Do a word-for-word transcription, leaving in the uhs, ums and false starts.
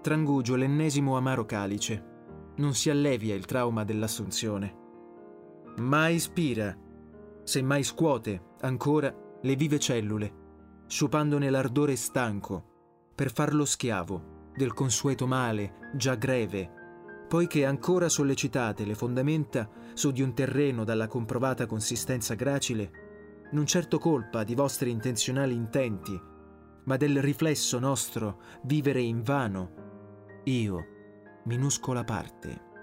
Trangugio l'ennesimo amaro calice. Non si allevia il trauma dell'assunzione. Mai ispira, semmai scuote ancora le vive cellule, sciupandone l'ardore stanco, per farlo schiavo del consueto male già greve, poiché ancora sollecitate le fondamenta su di un terreno dalla comprovata consistenza gracile, non certo colpa di vostri intenzionali intenti, ma del riflesso nostro vivere invano, io, minuscola parte.